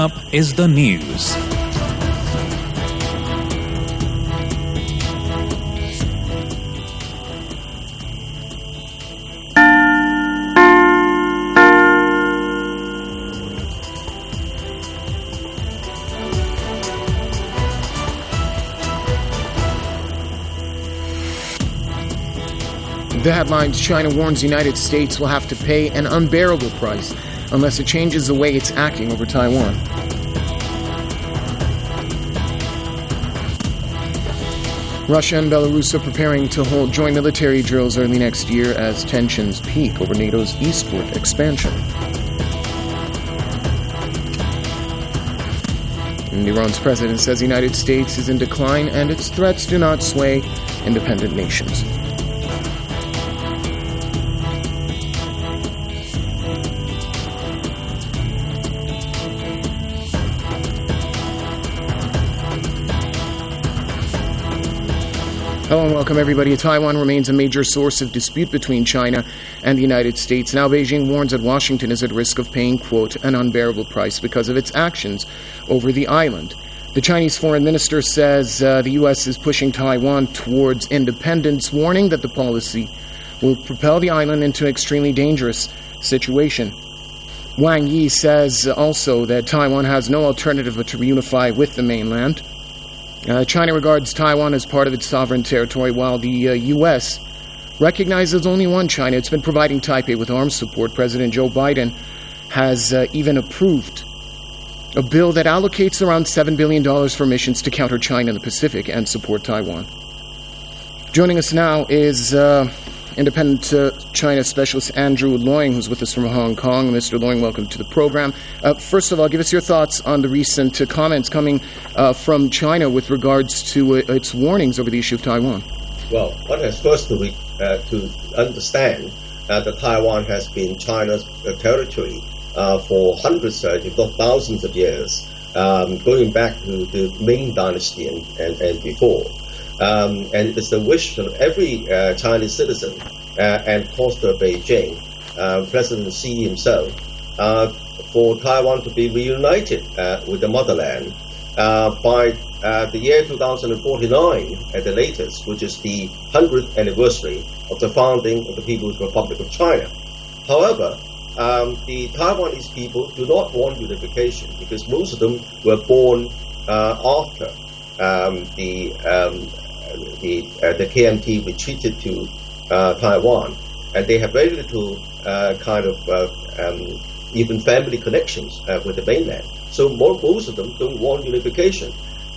Up is the news. The headlines: China warns the United States will have to pay an unbearable price unless it changes the way it's acting over Taiwan. Russia and Belarus are preparing to hold joint military drills early next year as tensions peak over NATO's eastward expansion. And Iran's president says the United States is in decline and its threats do not sway independent nations. Hello and welcome everybody. Taiwan remains a major source of dispute between China and the United States. Now Beijing warns that Washington is at risk of paying, quote, an unbearable price because of its actions over the island. The Chinese foreign minister says the U.S. is pushing Taiwan towards independence, warning that the policy will propel the island into an extremely dangerous situation. Wang Yi says also that Taiwan has no alternative but to reunify with the mainland. China regards Taiwan as part of its sovereign territory, while the U.S. recognizes only one China. It's been providing Taipei with arms support. President Joe Biden has even approved a bill that allocates around $7 billion for missions to counter China in the Pacific and support Taiwan. Joining us now is independent China specialist Andrew Leung, who's with us from Hong Kong. Mr. Leung, welcome to the program. First of all, give us your thoughts on the recent comments coming from China with regards to its warnings over the issue of Taiwan. Well, one has first to understand that Taiwan has been China's territory for hundreds, if not thousands of years, going back to the Ming Dynasty and before. And it is the wish of every Chinese citizen and of course the Beijing, President Xi himself, for Taiwan to be reunited with the motherland by the year 2049 at the latest, which is the 100th anniversary of the founding of the People's Republic of China. However, the Taiwanese people do not want unification because most of them were born after the KMT retreated to Taiwan, and they have very little even family connections with the mainland. So most of them don't want unification.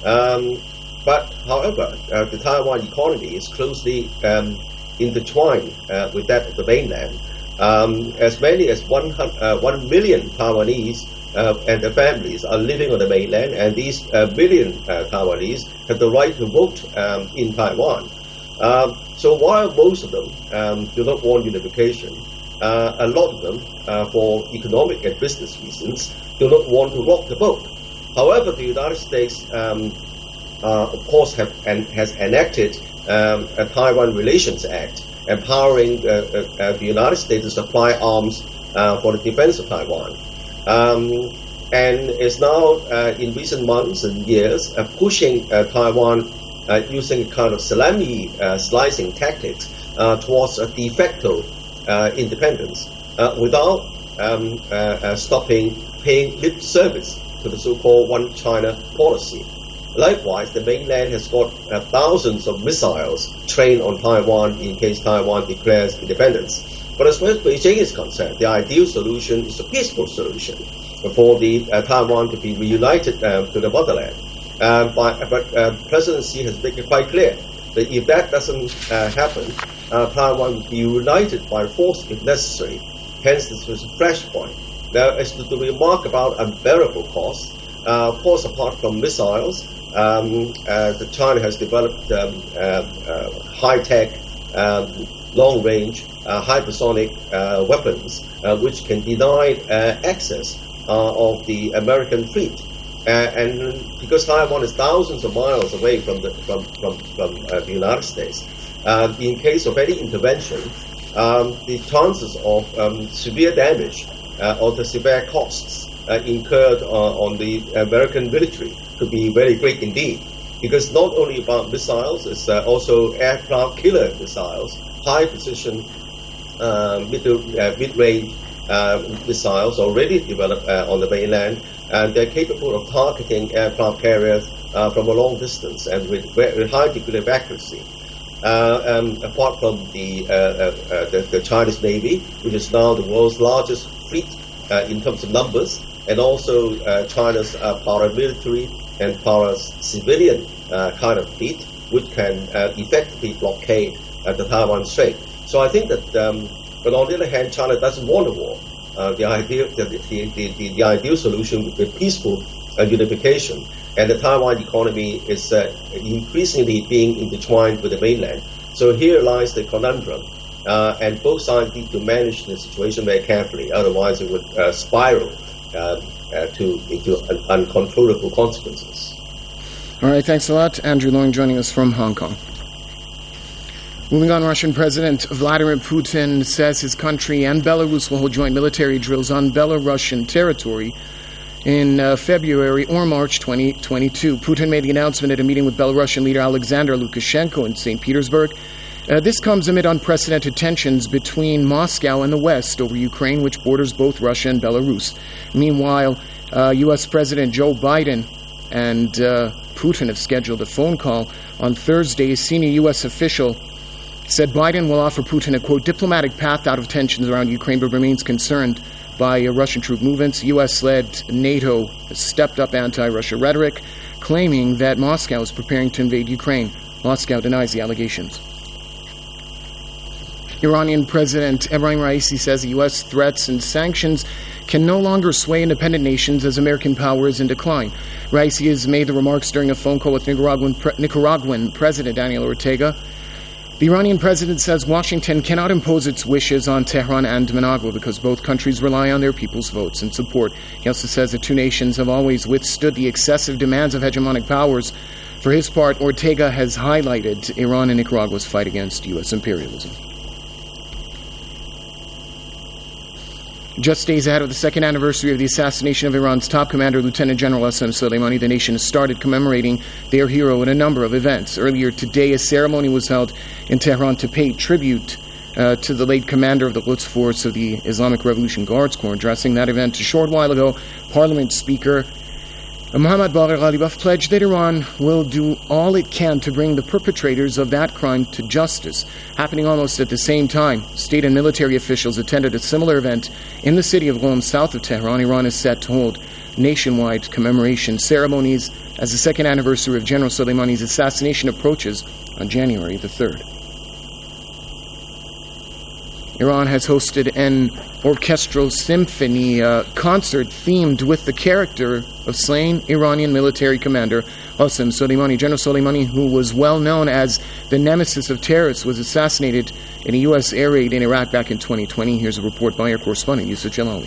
But however, the Taiwan economy is closely intertwined with that of the mainland. As many as 1 million Taiwanese and their families are living on the mainland, and these million Taiwanese have the right to vote in Taiwan. So while most of them do not want unification, a lot of them, for economic and business reasons, do not want to rock the boat. However, the United States, of course, has enacted a Taiwan Relations Act, empowering the United States to supply arms for the defense of Taiwan. And is now, in recent months and years, pushing Taiwan using a kind of salami slicing tactics towards a de facto independence without stopping paying lip service to the so-called One China policy. Likewise, the mainland has got thousands of missiles trained on Taiwan in case Taiwan declares independence. But as far as Beijing is concerned, the ideal solution is a peaceful solution for the Taiwan to be reunited to the motherland. But President Xi has made it quite clear that if that doesn't happen, Taiwan will be united by force if necessary. Hence, this was a flashpoint. Now, as to the remark about unbearable costs, of course, apart from missiles, China has developed high-tech, long-range, hypersonic weapons, which can deny access of the American fleet. And because Taiwan is thousands of miles away from the United States, in case of any intervention, the chances of severe damage or the severe costs incurred on the American military could be very great indeed. Because not only about missiles, it's also aircraft killer missiles, high precision, mid-range missiles already developed on the mainland, and they're capable of targeting aircraft carriers from a long distance and with very high degree of accuracy. Apart from the Chinese Navy, which is now the world's largest fleet in terms of numbers, and also China's paramilitary and para-civilian kind of fleet, which can effectively blockade the Taiwan Strait. So I think that, but on the other hand, China doesn't want a war. The ideal solution would be peaceful unification, and the Taiwan economy is increasingly being intertwined with the mainland. So here lies the conundrum, and both sides need to manage the situation very carefully. Otherwise, it would spiral into uncontrollable consequences. All right, thanks a lot. Andrew Long joining us from Hong Kong. Moving on, Russian President Vladimir Putin says his country and Belarus will hold joint military drills on Belarusian territory in February or March 2022. Putin made the announcement at a meeting with Belarusian leader Alexander Lukashenko in St. Petersburg. This comes amid unprecedented tensions between Moscow and the West over Ukraine, which borders both Russia and Belarus. Meanwhile, U.S. President Joe Biden and Putin have scheduled a phone call on Thursday. A senior U.S. official said Biden will offer Putin a, quote, diplomatic path out of tensions around Ukraine, but remains concerned by Russian troop movements. U.S.-led NATO has stepped up anti-Russia rhetoric, claiming that Moscow is preparing to invade Ukraine. Moscow denies the allegations. Iranian President Ebrahim Raisi says the U.S. threats and sanctions can no longer sway independent nations as American power is in decline. Raisi has made the remarks during a phone call with Nicaraguan President Daniel Ortega. The Iranian president says Washington cannot impose its wishes on Tehran and Managua because both countries rely on their people's votes and support. He also says the two nations have always withstood the excessive demands of hegemonic powers. For his part, Ortega has highlighted Iran and Nicaragua's fight against U.S. imperialism. Just days ahead of the second anniversary of the assassination of Iran's top commander, Lieutenant General Qasem Soleimani, the nation has started commemorating their hero in a number of events. Earlier today, a ceremony was held in Tehran to pay tribute to the late commander of the Quds Force of the Islamic Revolution Guards Corps. Addressing that event a short while ago, Parliament Speaker Mohammad Bagher Ghalibaf pledged that Iran will do all it can to bring the perpetrators of that crime to justice. Happening almost at the same time, state and military officials attended a similar event in the city of Qom, south of Tehran. Iran is set to hold nationwide commemoration ceremonies as the second anniversary of General Soleimani's assassination approaches on January the 3rd. Iran has hosted an orchestral symphony concert themed with the character of slain Iranian military commander Qasem Soleimani. General Soleimani, who was well known as the nemesis of terrorists, was assassinated in a U.S. air raid in Iraq back in 2020. Here's a report by our correspondent, Yusuf Jalali.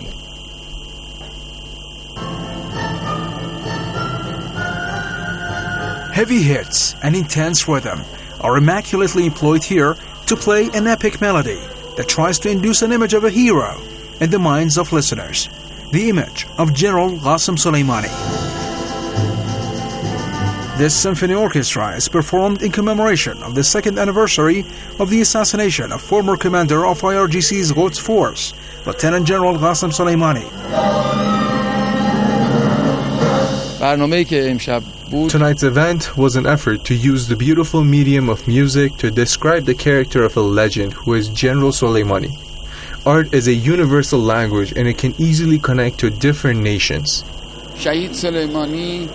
Heavy hits and intense rhythm are immaculately employed here to play an epic melody that tries to induce an image of a hero in the minds of listeners, the image of General Qasem Soleimani. This symphony orchestra is performed in commemoration of the second anniversary of the assassination of former commander of IRGC's Quds Force, Lieutenant General Qasem Soleimani. Tonight's event was an effort to use the beautiful medium of music to describe the character of a legend who is General Soleimani. Art is a universal language and it can easily connect to different nations. Qasem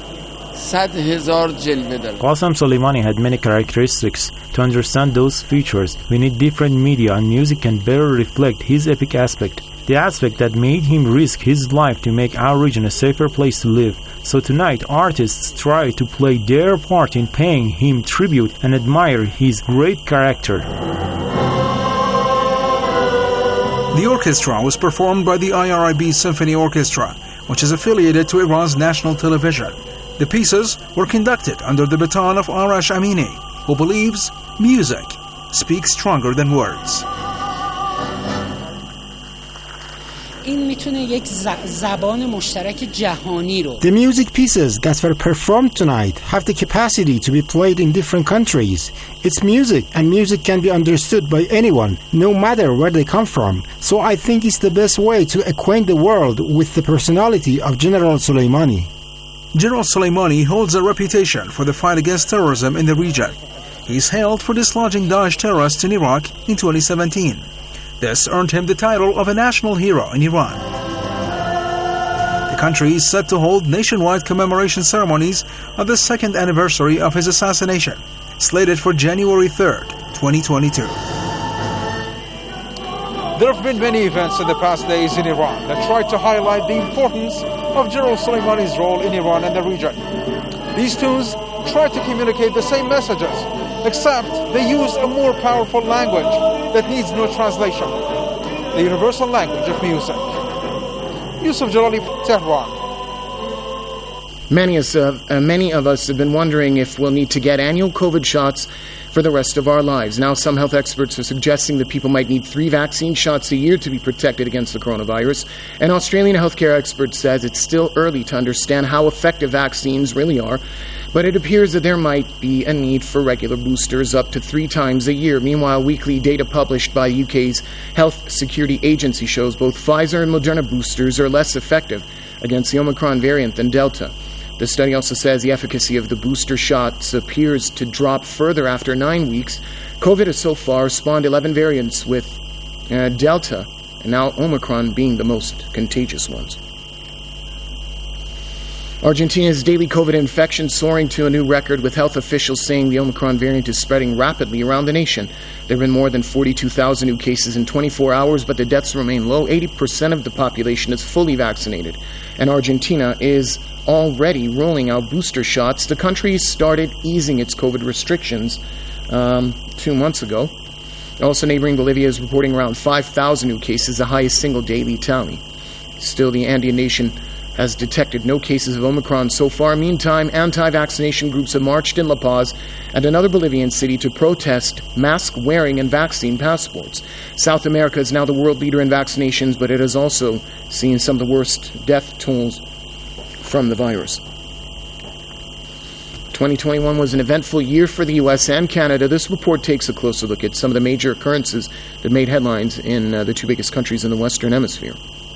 Soleimani had many characteristics. To understand those features, we need different media, and music can better reflect his epic aspect. The aspect that made him risk his life to make our region a safer place to live. So tonight, artists try to play their part in paying him tribute and admire his great character. The orchestra was performed by the IRIB Symphony Orchestra, which is affiliated to Iran's national television. The pieces were conducted under the baton of Arash Amini, who believes music speaks stronger than words. این میتونه یک زبان مشترک جهانی رو. The music pieces that were performed tonight have the capacity to be played in different countries. It's music, and music can be understood by anyone, no matter where they come from. So I think it's the best way to acquaint the world with the personality of General Soleimani. General Soleimani holds a reputation for the fight against terrorism in the region. He is hailed for dislodging Daesh terrorists in Iraq in 2017. This earned him the title of a national hero in Iran. The country is set to hold nationwide commemoration ceremonies on the second anniversary of his assassination, slated for January 3rd, 2022. There have been many events in the past days in Iran that tried to highlight the importance of General Soleimani's role in Iran and the region. These tunes try to communicate the same messages, except they use a more powerful language that needs no translation, the universal language of music. Yusuf Jalali, Tehran. Many of us have been wondering if we'll need to get annual COVID shots for the rest of our lives. Now some health experts are suggesting that people might need 3 vaccine shots a year to be protected against the coronavirus. An Australian healthcare expert says it's still early to understand how effective vaccines really are, but it appears that there might be a need for regular boosters up to 3 times a year. Meanwhile, weekly data published by UK's Health Security Agency shows both Pfizer and Moderna boosters are less effective against the Omicron variant than Delta. The study also says the efficacy of the booster shots appears to drop further after 9 weeks. COVID has so far spawned 11 variants, with Delta and now Omicron being the most contagious ones. Argentina's daily COVID infections soaring to a new record, with health officials saying the Omicron variant is spreading rapidly around the nation. There have been more than 42,000 new cases in 24 hours, but the deaths remain low. 80% of the population is fully vaccinated, and Argentina is already rolling out booster shots. The country started easing its COVID restrictions 2 months ago. Also, neighboring Bolivia is reporting around 5,000 new cases, the highest single daily tally. Still, the Andean nation has detected no cases of Omicron so far. Meantime, anti-vaccination groups have marched in La Paz and another Bolivian city to protest mask wearing and vaccine passports. South America is now the world leader in vaccinations, but it has also seen some of the worst death tolls from the virus. 2021 was an eventful year for the U.S. and Canada. This report takes a closer look at some of the major occurrences that made headlines in the 2 biggest countries in the Western Hemisphere.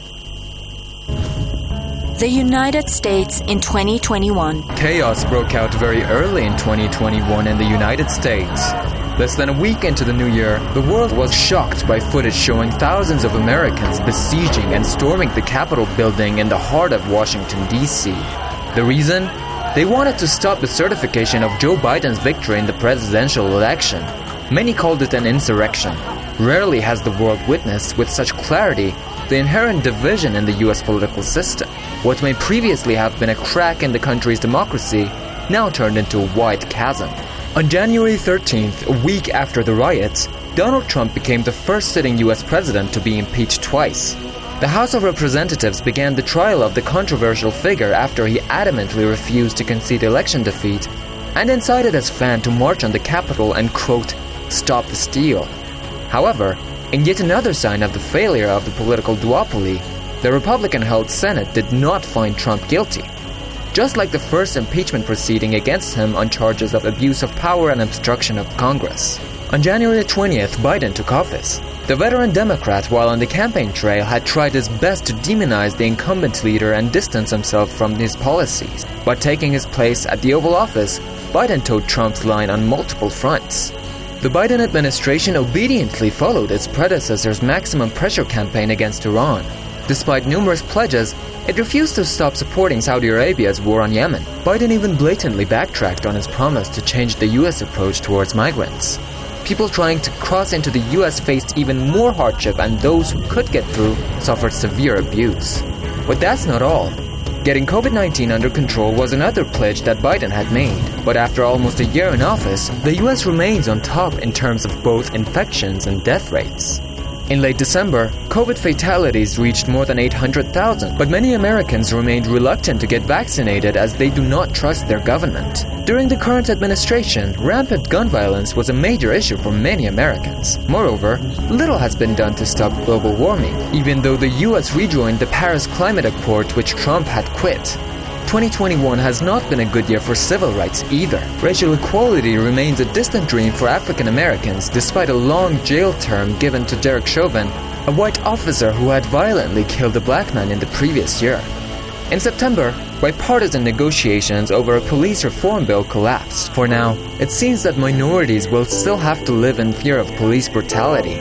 The United States in 2021. Chaos broke out very early in 2021 in the United States. Less than a week into the new year, the world was shocked by footage showing thousands of Americans besieging and storming the Capitol building in the heart of Washington, D.C. The reason? They wanted to stop the certification of Joe Biden's victory in the presidential election. Many called it an insurrection. Rarely has the world witnessed with such clarity the inherent division in the U.S. political system. What may previously have been a crack in the country's democracy now turned into a wide chasm. On January 13th, a week after the riots, Donald Trump became the first sitting U.S. president to be impeached twice. The House of Representatives began the trial of the controversial figure after he adamantly refused to concede election defeat and incited his fans to march on the Capitol and, quote, stop the steal. However, in yet another sign of the failure of the political duopoly, the Republican-held Senate did not find Trump guilty. Just like the first impeachment proceeding against him on charges of abuse of power and obstruction of Congress. On January 20th, Biden took office. The veteran Democrat, while on the campaign trail, had tried his best to demonize the incumbent leader and distance himself from his policies. By taking his place at the Oval Office, Biden towed Trump's line on multiple fronts. The Biden administration obediently followed its predecessor's maximum pressure campaign against Iran. Despite numerous pledges, it refused to stop supporting Saudi Arabia's war on Yemen. Biden even blatantly backtracked on his promise to change the U.S. approach towards migrants. People trying to cross into the U.S. faced even more hardship, and those who could get through suffered severe abuse. But that's not all. Getting COVID-19 under control was another pledge that Biden had made. But after almost a year in office, the U.S. remains on top in terms of both infections and death rates. In late December, COVID fatalities reached more than 800,000, but many Americans remained reluctant to get vaccinated as they do not trust their government. During the current administration, rampant gun violence was a major issue for many Americans. Moreover, little has been done to stop global warming, even though the US rejoined the Paris Climate Accord, which Trump had quit. 2021 has not been a good year for civil rights either. Racial equality remains a distant dream for African Americans despite a long jail term given to Derek Chauvin, a white officer who had violently killed a black man in the previous year. In September, bipartisan negotiations over a police reform bill collapsed. For now, it seems that minorities will still have to live in fear of police brutality.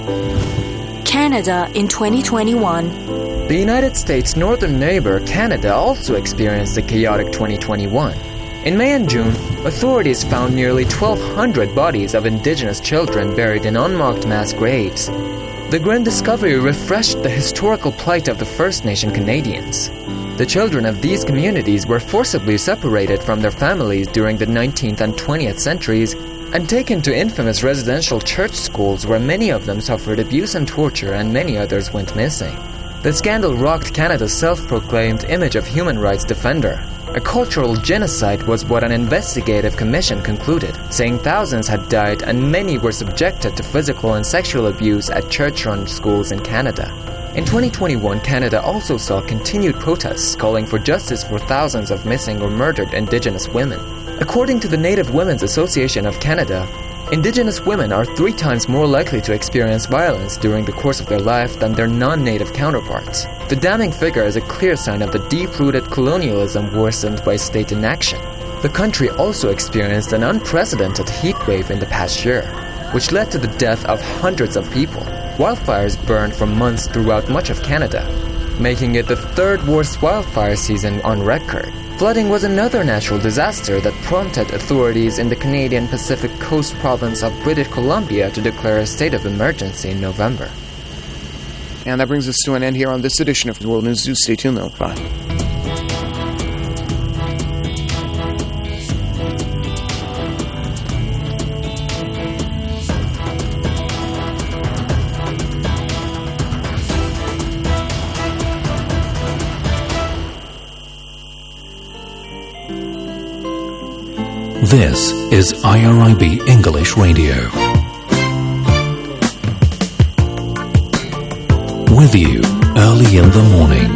Canada in 2021. The United States' northern neighbor, Canada, also experienced a chaotic 2021. In May and June, authorities found nearly 1,200 bodies of Indigenous children buried in unmarked mass graves. The grim discovery refreshed the historical plight of the First Nation Canadians. The children of these communities were forcibly separated from their families during the 19th and 20th centuries and taken to infamous residential church schools where many of them suffered abuse and torture and many others went missing. The scandal rocked Canada's self-proclaimed image of human rights defender. A cultural genocide was what an investigative commission concluded, saying thousands had died and many were subjected to physical and sexual abuse at church-run schools in Canada. In 2021, Canada also saw continued protests calling for justice for thousands of missing or murdered Indigenous women. According to the Native Women's Association of Canada, Indigenous women are 3 times more likely to experience violence during the course of their life than their non-native counterparts. The damning figure is a clear sign of the deep-rooted colonialism worsened by state inaction. The country also experienced an unprecedented heat wave in the past year, which led to the death of hundreds of people. Wildfires burned for months throughout much of Canada, making it the 3rd worst wildfire season on record. Flooding was another natural disaster that prompted authorities in the Canadian Pacific Coast province of British Columbia to declare a state of emergency in November. And that brings us to an end here on this edition of World News. Do stay tuned though. Bye. This is IRIB English Radio. With you early in the morning.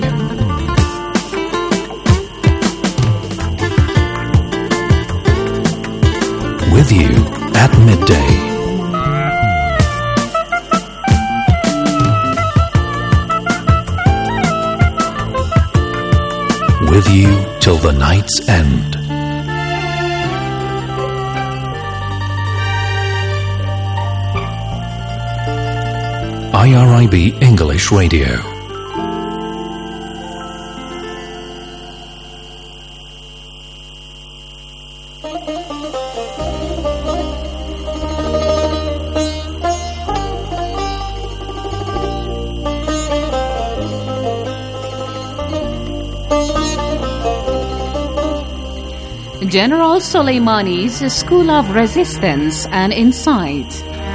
With you at midday. With you till the night's end. IRIB English Radio. General Soleimani's School of Resistance and Insight.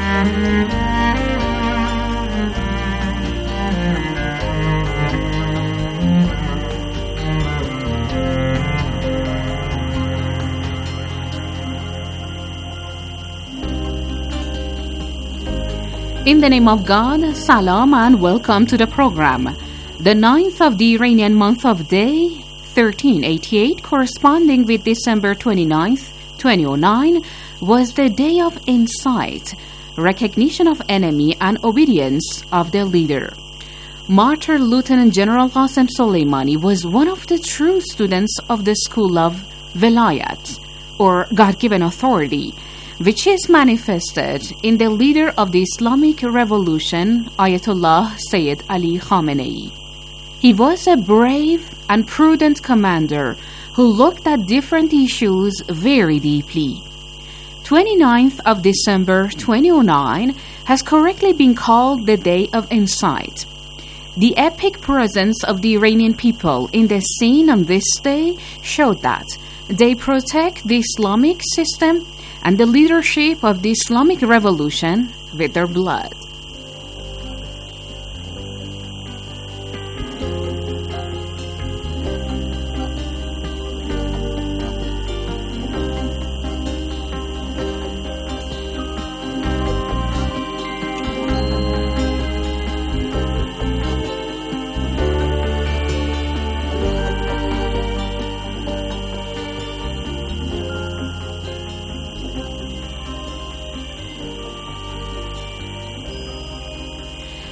In the name of God, Salam and welcome to the program. The 9th of the Iranian month of Day, 1388, corresponding with December 29th, 2009, was the day of insight, recognition of enemy and obedience of the leader. Martyr Lieutenant General Qasem Soleimani was one of the true students of the school of Velayat, or God-given authority, which is manifested in the leader of the Islamic Revolution, Ayatollah Sayyid Ali Khamenei. He was a brave and prudent commander who looked at different issues very deeply. 29th of December 2009 has correctly been called the Day of Insight. The epic presence of the Iranian people in the scene on this day showed that they protect the Islamic system and the leadership of the Islamic Revolution with their blood.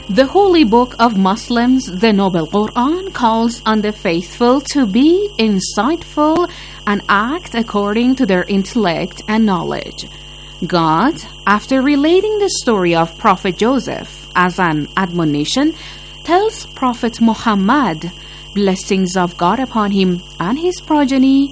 The holy book of Muslims, the Noble Quran, calls on the faithful to be insightful and act according to their intellect and knowledge. God, after relating the story of Prophet Joseph as an admonition, tells Prophet Muhammad, blessings of God upon him and his progeny,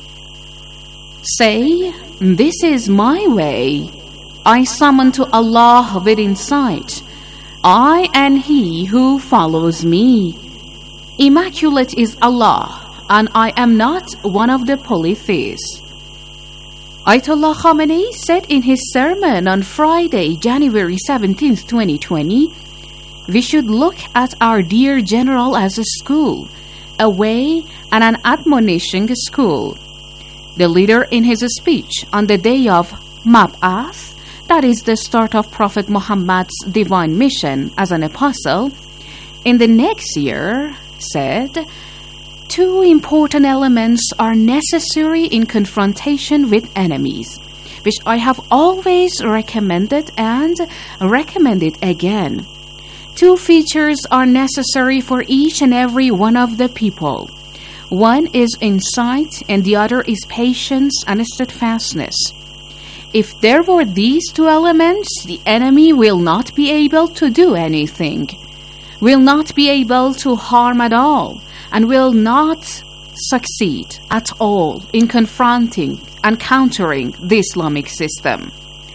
say, "This is my way. I summon to Allah with insight. I and he who follows me. Immaculate is Allah, and I am not one of the polytheists." Ayatollah Khamenei said in his sermon on Friday, January 17, 2020, "We should look at our dear general as a school, a way and an admonishing school." The leader in his speech on the day of Mab'ath, that is the start of Prophet Muhammad's divine mission as an apostle, in the next year said, "Two important elements are necessary in confrontation with enemies, which I have always recommended and recommended again. Two features are necessary for each and every one of the people. One is insight and the other is patience and steadfastness. If there were these two elements, the enemy will not be able to do anything, will not be able to harm at all, and will not succeed at all in confronting and countering the Islamic system."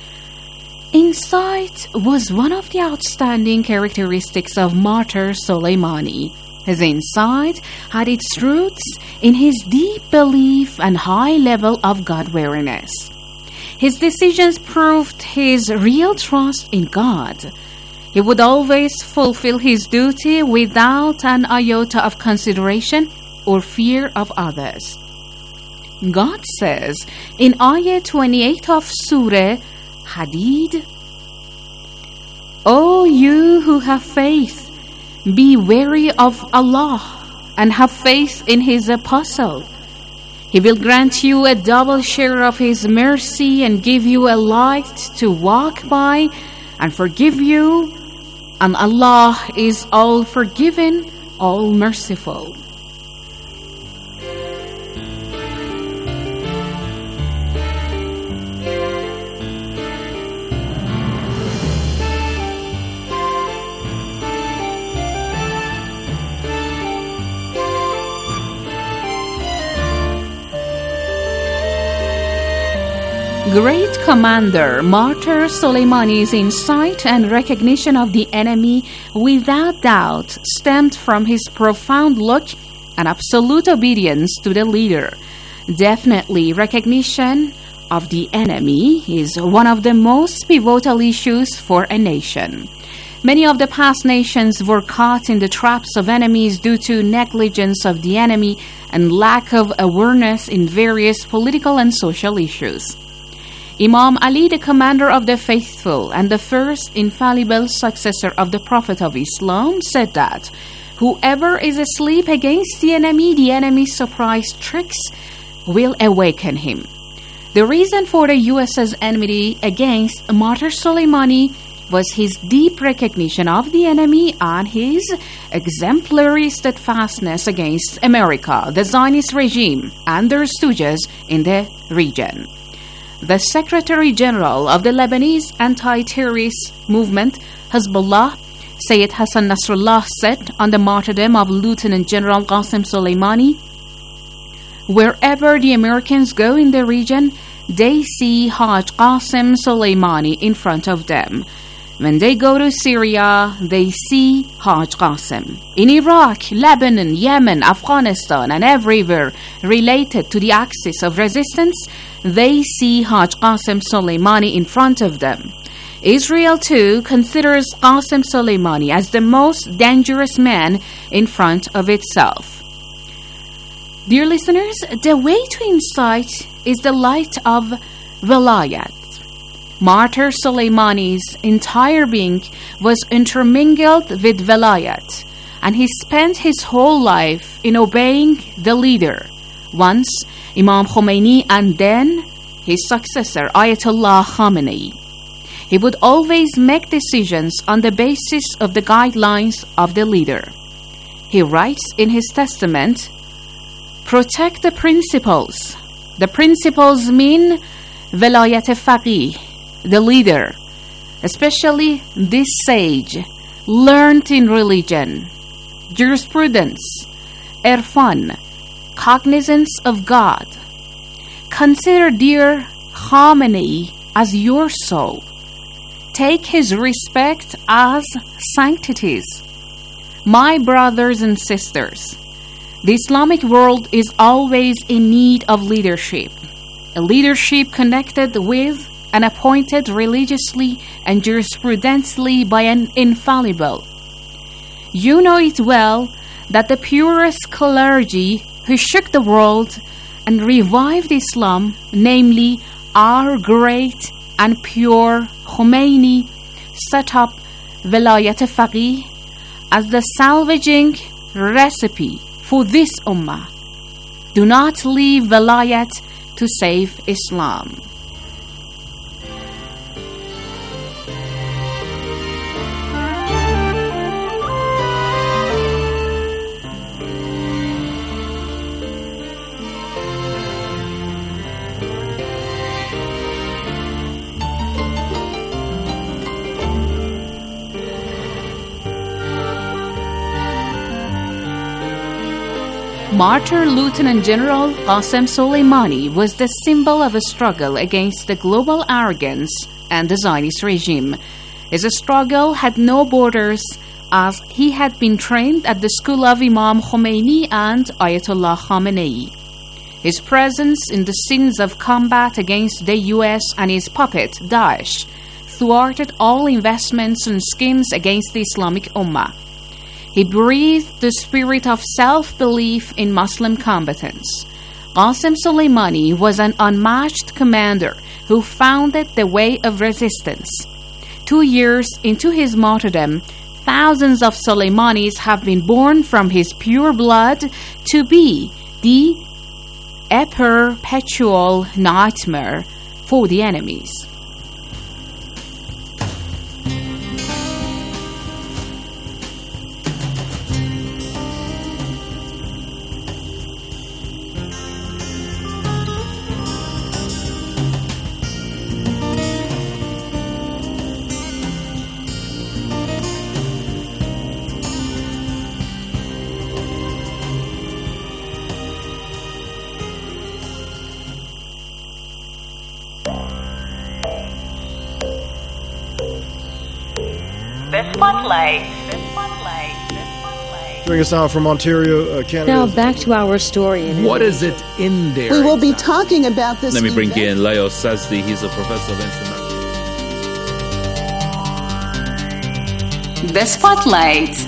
Insight was one of the outstanding characteristics of martyr Soleimani. His insight had its roots in his deep belief and high level of God-awareness. His decisions proved his real trust in God. He would always fulfill his duty without an iota of consideration or fear of others. God says in Ayah 28 of Surah Hadid, "O you who have faith, be wary of Allah and have faith in His apostle. He will grant you a double share of His mercy and give you a light to walk by and forgive you, and Allah is all forgiving, all merciful." Great Commander Martyr Soleimani's insight and recognition of the enemy without doubt stemmed from his profound look and absolute obedience to the leader. Definitely, recognition of the enemy is one of the most pivotal issues for a nation. Many of the past nations were caught in the traps of enemies due to negligence of the enemy and lack of awareness in various political and social issues. Imam Ali, the commander of the faithful and the first infallible successor of the Prophet of Islam, said that whoever is asleep against the enemy's surprise tricks will awaken him. The reason for the US's enmity against Martyr Soleimani was his deep recognition of the enemy and his exemplary steadfastness against America, the Zionist regime, and their stooges in the region. The Secretary General of the Lebanese anti-terrorist movement, Hezbollah, Sayyid Hassan Nasrallah, said on the martyrdom of Lieutenant General Qasem Soleimani, "Wherever the Americans go in the region, they see Haj Qasem Soleimani in front of them. When they go to Syria, they see Haj Qasem. In Iraq, Lebanon, Yemen, Afghanistan, and everywhere related to the axis of resistance, they see Haj Qasem Soleimani in front of them. Israel, too, considers Qasem Soleimani as the most dangerous man in front of itself." Dear listeners, the way to insight is the light of Velayat. Martyr Soleimani's entire being was intermingled with Velayat, and he spent his whole life in obeying the leader, once Imam Khomeini and then his successor Ayatollah Khamenei. He would always make decisions on the basis of the guidelines of the leader. He writes in his testament, "Protect the principles." The principles mean velayat faqih, the leader, especially this sage, learned in religion, jurisprudence, irfan, cognizance of God. Consider dear Khamenei as your soul. Take his respect as sanctities. My brothers and sisters, the Islamic world is always in need of leadership. A leadership connected with and appointed religiously and jurisprudentially by an infallible. You know it well that the purest clergy who shook the world and revived Islam, namely our great and pure Khomeini, set up Velayat Faqih as the salvaging recipe for this ummah. Do not leave Velayat to save Islam. Martyr Lieutenant General Qasem Soleimani was the symbol of a struggle against the global arrogance and the Zionist regime. His struggle had no borders, as he had been trained at the school of Imam Khomeini and Ayatollah Khamenei. His presence in the scenes of combat against the US and his puppet, Daesh, thwarted all investments and schemes against the Islamic Ummah. He breathed the spirit of self-belief in Muslim combatants. Qasem Soleimani was an unmatched commander who founded the way of resistance. 2 years into his martyrdom, thousands of Soleimanis have been born from his pure blood to be the perpetual nightmare for the enemies. The Spotlight. Joining us now from Ontario, Canada. Now back to our story. What is it in there? We will be talking about this. Let me bring in Leo Sazdi. He's a professor of international. The Spotlight.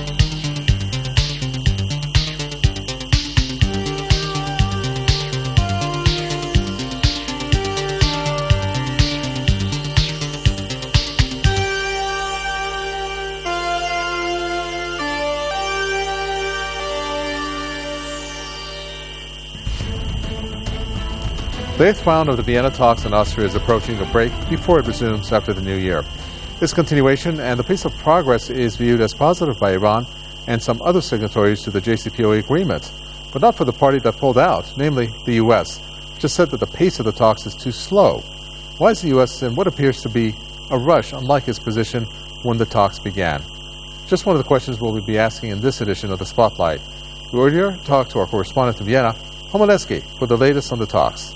The 8th round of the Vienna talks in Austria is approaching a break before it resumes after the new year. This continuation and the pace of progress is viewed as positive by Iran and some other signatories to the JCPOA agreement, but not for the party that pulled out, namely the U.S., which has said that the pace of the talks is too slow. Why is the U.S. in what appears to be a rush, unlike its position when the talks began? Just one of the questions we'll be asking in this edition of The Spotlight. We earlier talked to our correspondent in Vienna, Homoleski, for the latest on the talks.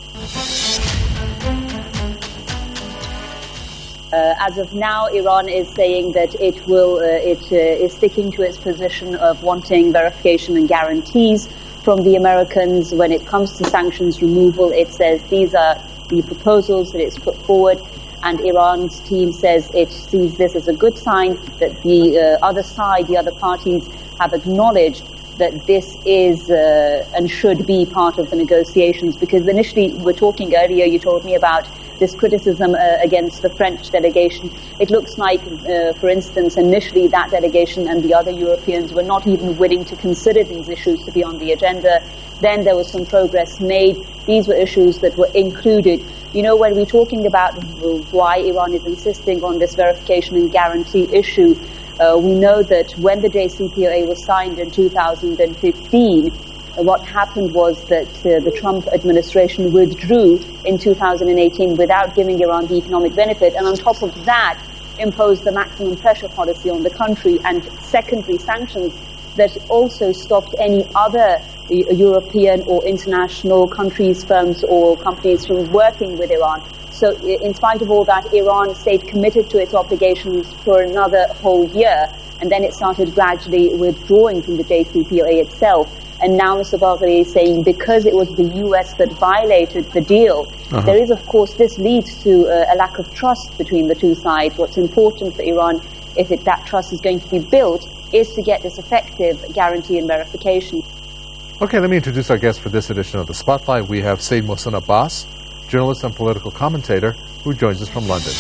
As of now, Iran is saying that it is sticking to its position of wanting verification and guarantees from the Americans. When it comes to sanctions removal, it says these are the proposals that it's put forward, and Iran's team says it sees this as a good sign that the other side, the other parties, have acknowledged that this is and should be part of the negotiations. Because initially, we're talking earlier, you told me about this criticism against the French delegation. It looks like, for instance, initially that delegation and the other Europeans were not even willing to consider these issues to be on the agenda. Then there was some progress made. These were issues that were included. You know, when we're talking about why Iran is insisting on this verification and guarantee issue, we know that when the JCPOA was signed in 2015, what happened was that the Trump administration withdrew in 2018 without giving Iran the economic benefit, and on top of that, imposed the maximum pressure policy on the country, and secondary sanctions that also stopped any other European or international countries, firms or companies from working with Iran. So in spite of all that, Iran stayed committed to its obligations for another whole year, and then it started gradually withdrawing from the JCPOA itself. And now Mr. Bagheri is saying because it was the US that violated the deal, there is, of course, this leads to a lack of trust between the two sides. What's important for Iran, if that trust is going to be built, is to get this effective guarantee and verification. Okay, let me introduce our guest for this edition of The Spotlight. We have Said Mohsen Abbas, journalist and political commentator, who joins us from London.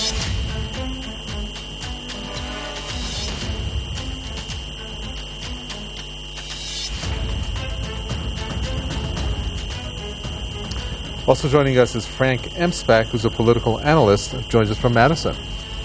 Also joining us is Frank Emspak, who's a political analyst, joins us from Madison.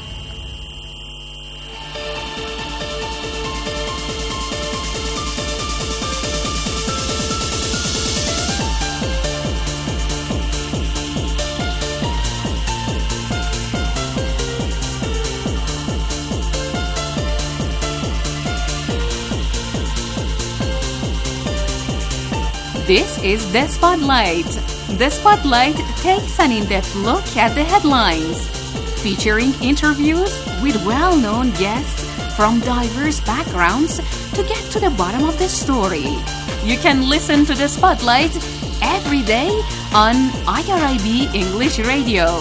This is The Spotlight. The Spotlight takes an in-depth look at the headlines, featuring interviews with well-known guests from diverse backgrounds to get to the bottom of the story. You can listen to The Spotlight every day on IRIB English Radio.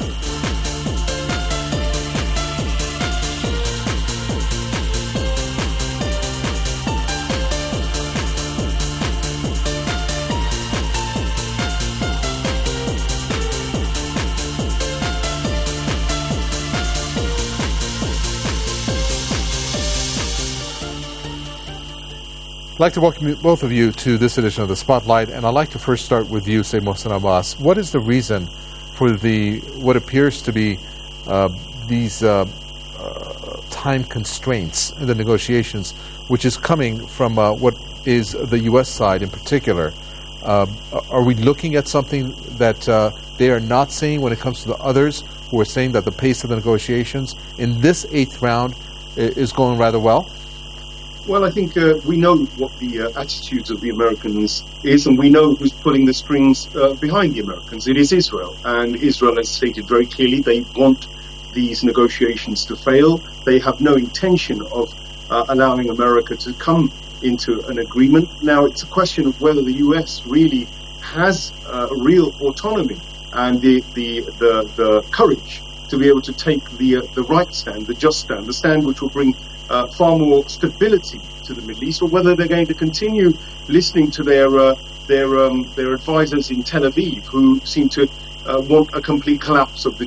I'd like to welcome both of you to this edition of The Spotlight, and I'd like to first start with you, Said Mohsen Abbas. What is the reason for what appears to be these time constraints in the negotiations, which is coming from what is the U.S. side in particular? Are we looking at something that they are not seeing when it comes to the others who are saying that the pace of the negotiations in this eighth round is going rather well? Well, I think we know what the attitudes of the Americans is, and we know who's pulling the strings behind the Americans. It is Israel, and Israel has stated very clearly they want these negotiations to fail. They have no intention of allowing America to come into an agreement. Now, it's a question of whether the U.S. really has real autonomy and the courage to be able to take the right stand, the just stand, the stand which will bring far more stability to the Middle East, or whether they're going to continue listening to their advisors in Tel Aviv, who seem to want a complete collapse of the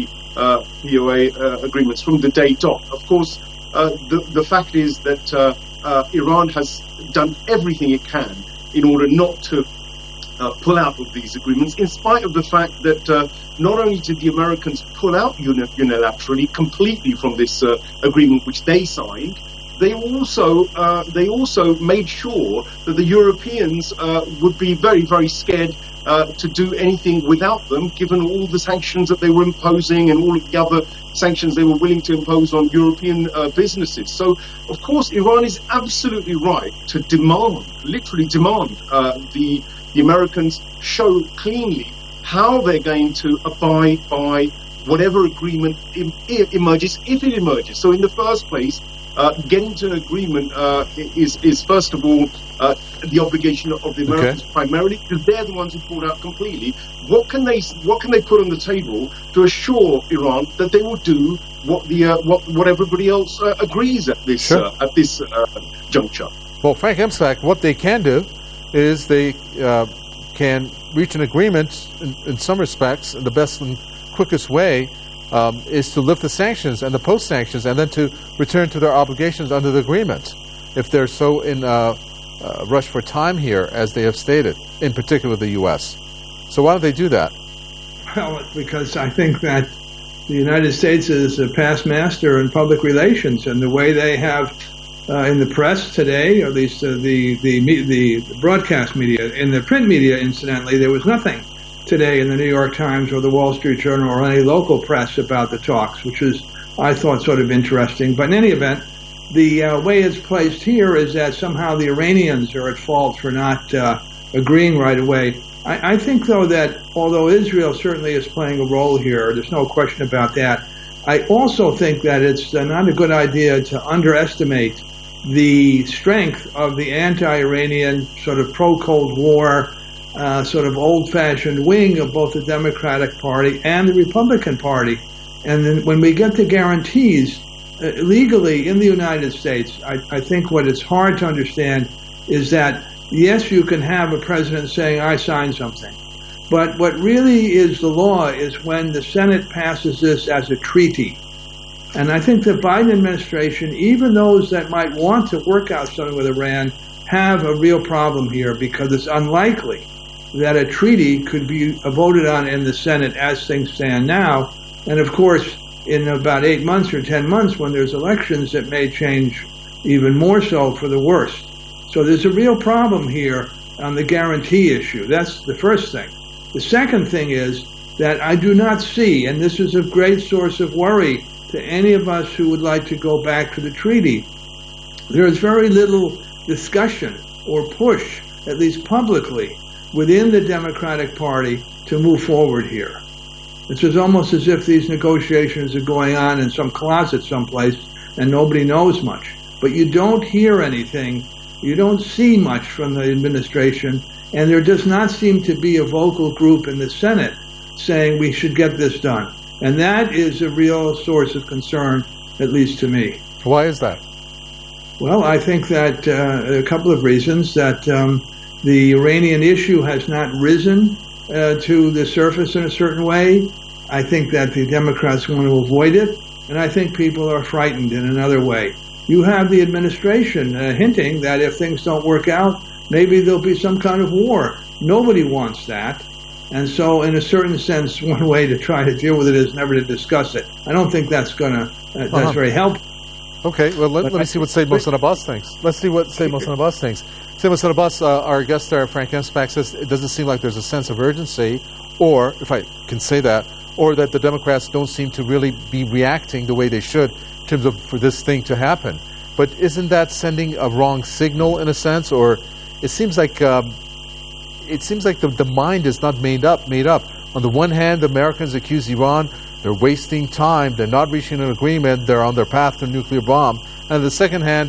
JCPOA agreements from the day dot. Of course, the fact is that Iran has done everything it can in order not to pull out of these agreements, in spite of the fact that not only did the Americans pull out unilaterally, completely from this agreement which they signed, they also made sure that the Europeans would be very, very scared to do anything without them, given all the sanctions that they were imposing and all of the other sanctions they were willing to impose on European businesses. So, of course, Iran is absolutely right to literally demand the Americans show cleanly how they're going to abide by whatever agreement emerges, if it emerges. So in the first place, getting to an agreement is first of all the obligation of the Americans primarily, because they're the ones who pulled out completely. What can they put on the table to assure Iran that they will do what everybody else agrees at this juncture? Well, Frank Emspak, what they can do is they can reach an agreement in some respects, in the best quickest way is to lift the sanctions and the post-sanctions and then to return to their obligations under the agreement, if they're so in rush for time here, as they have stated, in particular the U.S. So why don't they do that? Well, because I think that the United States is a past master in public relations, and the way they have in the press today, or at least the broadcast media, in the print media, incidentally, there was nothing today in the New York Times or the Wall Street Journal or any local press about the talks, which is, I thought, sort of interesting. But in any event, the way it's placed here is that somehow the Iranians are at fault for not agreeing right away. I think, though, that although Israel certainly is playing a role here, there's no question about that, I also think that it's not a good idea to underestimate the strength of the anti-Iranian sort of pro-Cold War, sort of old-fashioned wing of both the Democratic Party and the Republican Party. And then when we get to guarantees, legally in the United States, I think what it's hard to understand is that, yes, you can have a president saying, I signed something. But what really is the law is when the Senate passes this as a treaty. And I think the Biden administration, even those that might want to work out something with Iran, have a real problem here, because it's unlikely that a treaty could be voted on in the Senate as things stand now. And of course, in about 8 months or 10 months, when there's elections, it may change even more so for the worst. So there's a real problem here on the guarantee issue. That's the first thing. The second thing is that I do not see, and this is a great source of worry to any of us who would like to go back to the treaty, there is very little discussion or push, at least publicly, within the Democratic Party to move forward here. It's just almost as if these negotiations are going on in some closet someplace and nobody knows much. But you don't hear anything, you don't see much from the administration, and there does not seem to be a vocal group in the Senate saying we should get this done. And that is a real source of concern, at least to me. Why is that? Well, I think that a couple of reasons, that the Iranian issue has not risen to the surface in a certain way. I think that the Democrats want to avoid it, and I think people are frightened in another way. You have the administration hinting that if things don't work out, maybe there'll be some kind of war. Nobody wants that. And so, in a certain sense, one way to try to deal with it is never to discuss it. I don't think that's that's very helpful. Okay, well, let me see what Sayyid Mohsen Abbas thinks. Let's see what Sayyid Mohsen Abbas thinks. Sayyid Mohsen Abbas, our guest there, Frank Emspak, says it doesn't seem like there's a sense of urgency, or, if I can say that, or that the Democrats don't seem to really be reacting the way they should in terms of for this thing to happen. But isn't that sending a wrong signal in a sense? Or it seems like the mind is not made up. On the one hand, the Americans accuse Iran, they're wasting time, they're not reaching an agreement, they're on their path to a nuclear bomb. And on the second hand,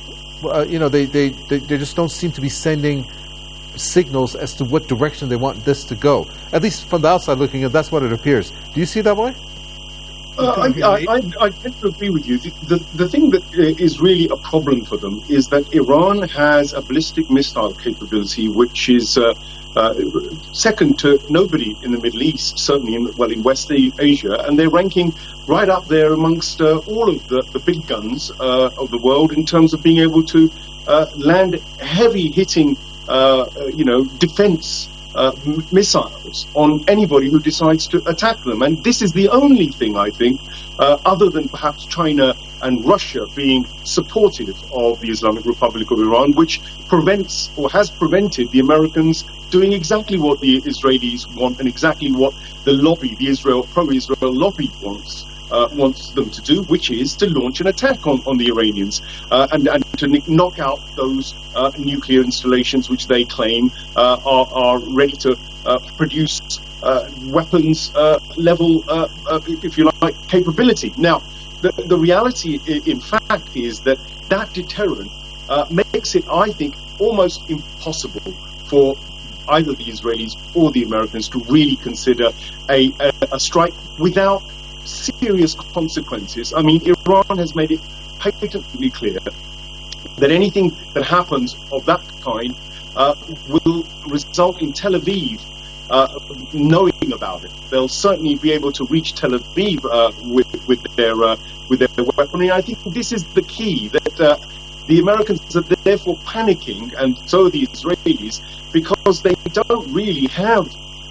they just don't seem to be sending signals as to what direction they want this to go. At least from the outside looking at, that's what it appears. Do you see it that way? I tend to agree with you. The thing that is really a problem for them is that Iran has a ballistic missile capability which is second to nobody in the Middle East, certainly in West Asia, and they're ranking right up there amongst all of the big guns of the world in terms of being able to land heavy-hitting, defense missiles on anybody who decides to attack them. And this is the only thing, I think, other than perhaps China and Russia being supportive of the Islamic Republic of Iran, which prevents or has prevented the Americans doing exactly what the Israelis want and exactly what the lobby, the pro-Israel lobby wants them to do, which is to launch an attack on the Iranians and to knock out those nuclear installations which they claim are ready to produce weapons level, if you like, capability. Now, the reality, in fact, is that deterrent makes it, I think, almost impossible for either the Israelis or the Americans to really consider a strike without serious consequences. I mean, Iran has made it patently clear that anything that happens of that kind will result in Tel Aviv knowing about it. They'll certainly be able to reach Tel Aviv with their weaponry. I think this is the key, that the Americans are therefore panicking, and so are the Israelis, because they don't really have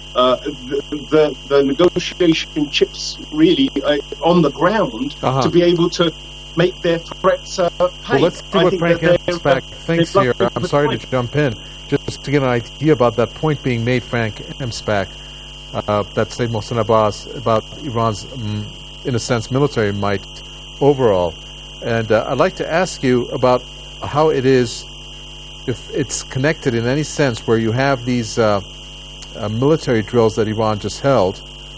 the negotiation chips really on the ground to be able to make their threats pay. Well, let's see what Frank Emspak thinks here. I'm sorry to jump in. Just to get an idea about that point being made, Frank Emspak, that Sayyid Mohsen Abbas, about Iran's, in a sense, military might overall. And I'd like to ask you about how it is, if it's connected in any sense, where you have these military drills that Iran just held,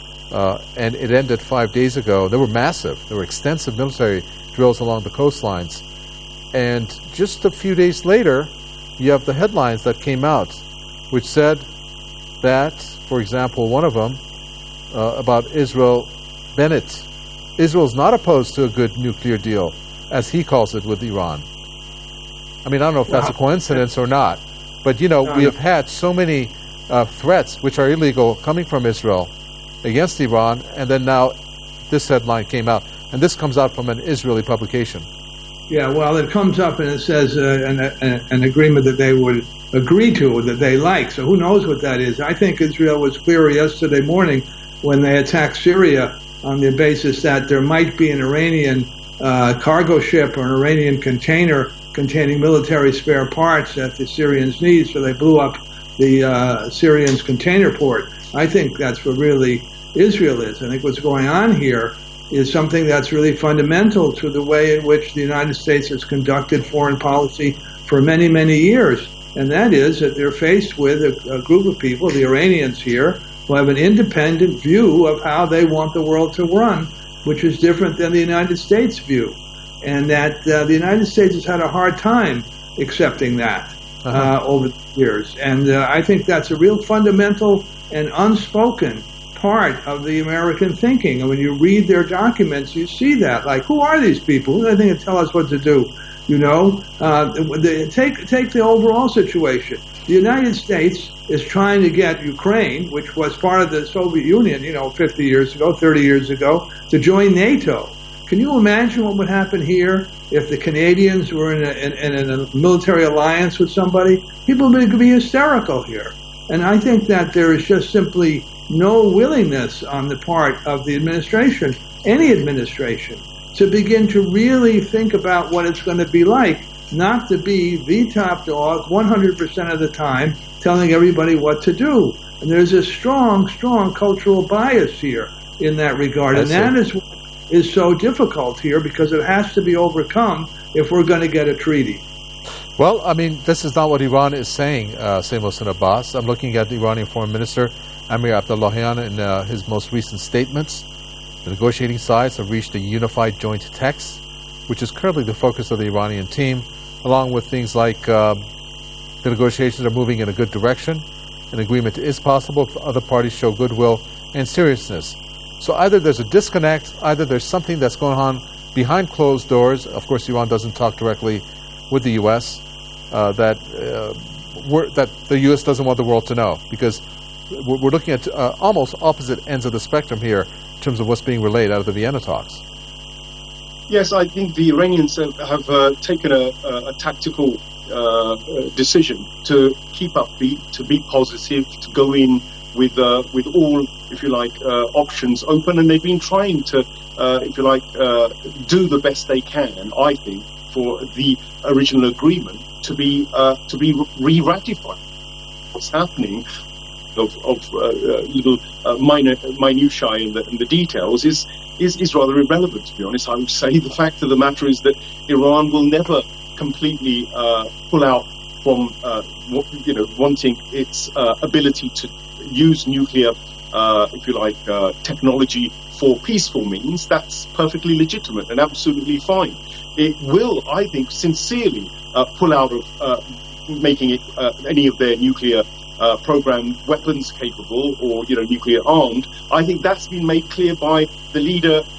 and it ended 5 days ago. They were massive. There were extensive military drills along the coastlines. And just a few days later, you have the headlines that came out, which said that, for example, one of them, about Israel, Bennett, Israel's not opposed to a good nuclear deal, as he calls it, with Iran. I mean, I don't know if that's a coincidence or not, but, we have had so many threats, which are illegal, coming from Israel against Iran, and then now this headline came out, and this comes out from an Israeli publication. Yeah, well, it comes up and it says an agreement that they would agree to, or that they like. So who knows what that is? I think Israel was clear yesterday morning when they attacked Syria on the basis that there might be an Iranian cargo ship or an Iranian container containing military spare parts that the Syrians need. So they blew up the Syrians' container port. I think that's what really Israel is. I think what's going on here is something that's really fundamental to the way in which the United States has conducted foreign policy for many, many years. And that is that they're faced with a group of people, the Iranians here, who have an independent view of how they want the world to run, which is different than the United States' view. And that the United States has had a hard time accepting that over the years. And I think that's a real fundamental and unspoken part of the American thinking. And when you read their documents, you see that. Like, who are these people? Who do they think to tell us what to do? Take the overall situation. The United States is trying to get Ukraine, which was part of the Soviet Union, 50 years ago, 30 years ago, to join NATO. Can you imagine what would happen here if the Canadians were in a military alliance with somebody? People would be hysterical here. And I think that there is just simply no willingness on the part of the administration, any administration, to begin to really think about what it's going to be like, not to be the top dog 100% of the time telling everybody what to do. And there's a strong, strong cultural bias here in that regard. And that is what is so difficult here, because it has to be overcome if we're going to get a treaty. Well, I mean, this is not what Iran is saying, Sayyid Mohsen Abbas. I'm looking at the Iranian Foreign Minister, Amir Abdullahian, in his most recent statements. The negotiating sides have reached a unified joint text, which is currently the focus of the Iranian team, along with things like the negotiations are moving in a good direction. An agreement is possible if other parties show goodwill and seriousness. So either there's a disconnect, either there's something that's going on behind closed doors. Of course, Iran doesn't talk directly with the U.S., that the U.S. doesn't want the world to know, because we're looking at almost opposite ends of the spectrum here in terms of what's being relayed out of the Vienna talks. Yes, I think the Iranians have taken a tactical decision to keep upbeat, to be positive, to go in with all, if you like, options open, and they've been trying to, if you like, do the best they can, I think, for the original agreement to be re-ratified. What's happening of little minutiae in the details is rather irrelevant, to be honest. I would say the fact of the matter is that Iran will never completely pull out from wanting its ability to use nuclear, if you like, technology for peaceful means. That's perfectly legitimate and absolutely fine. It will, I think, sincerely pull out of making it any of their nuclear program weapons capable or nuclear armed. I think that's been made clear by the leader